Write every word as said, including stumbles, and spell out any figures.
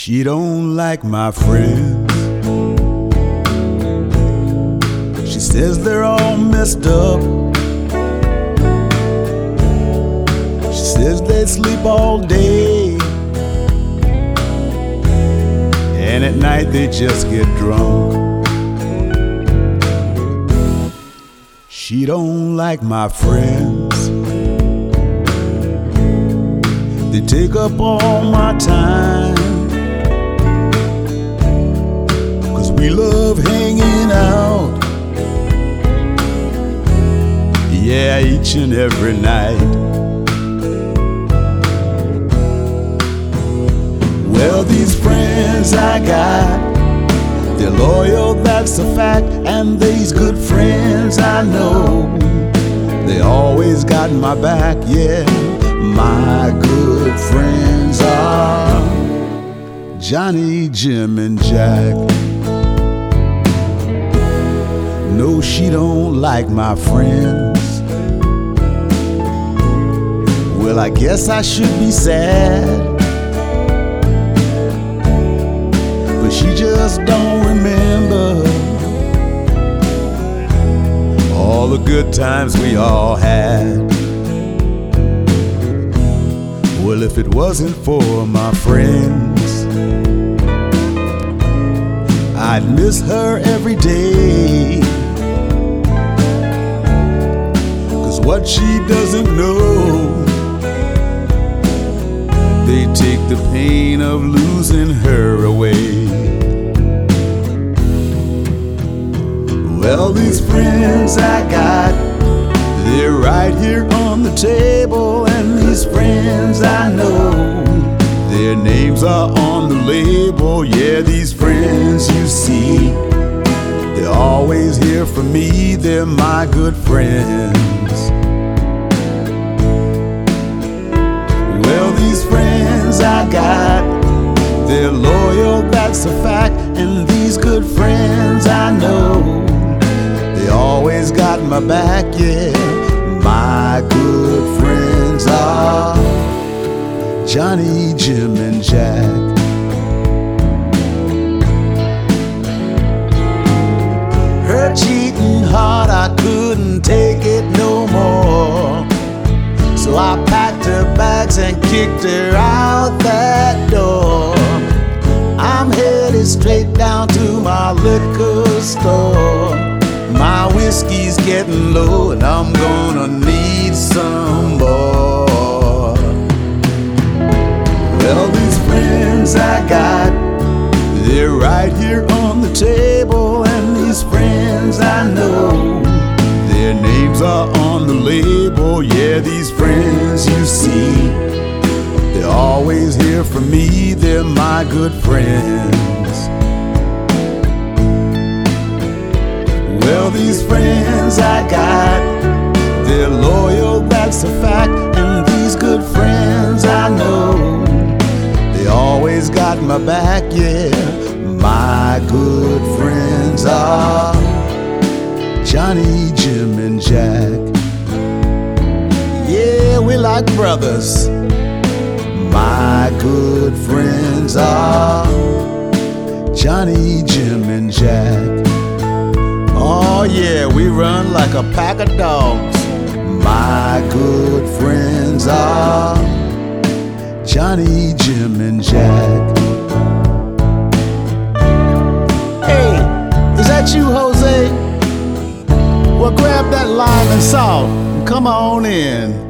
She don't like my friends. She says they're all messed up. She says they sleep all day, and at night they just get drunk. She don't like my friends. They take up all my time, 'cause we love hanging out, yeah, each and every night. Well, these friends I got, they're loyal, that's a fact. And these good friends I know, they always got my back, yeah. My good friends are Johnny, Jim, and Jack. No, she don't like my friends. Well, I guess I should be sad, but she just don't remember all the good times we all had. Well, if it wasn't for my friends, I'd miss her every day. 'Cause what she doesn't know, they take the pain of losing her away. Well, these friends I got, they're right here on the table. And these friends I know, their names are on the label. Yeah, these friends you see, they're always here for me. They're my good friends. Well, these friends I got, they're loyal, that's a fact. And these good friends I know, they always got my back, yeah. My good friends are Johnny, Jim, and Jack. Her cheating heart, I couldn't take it no more. So I packed her bags and kicked her out that door. I'm headed straight down to my liquor store. My whiskey's getting low and I'm gonna need some more. Well, these friends I got, they're right here on the table. And these friends I know, their names are on the label. Yeah, these friends you see, they're always here for me. They're my good friends. Well, these friends I got, they're loyal, that's a fact. And these good friends I know, they always got my back, yeah. My good friends are Johnny, Jim, and Jack. Yeah, we like brothers. My good friends are Johnny, Jim, and Jack. Oh yeah, we run like a pack of dogs. My good friends are Johnny, Jim, and Jack. Hey, is that you, Jose? Well, grab that lime and salt and come on in.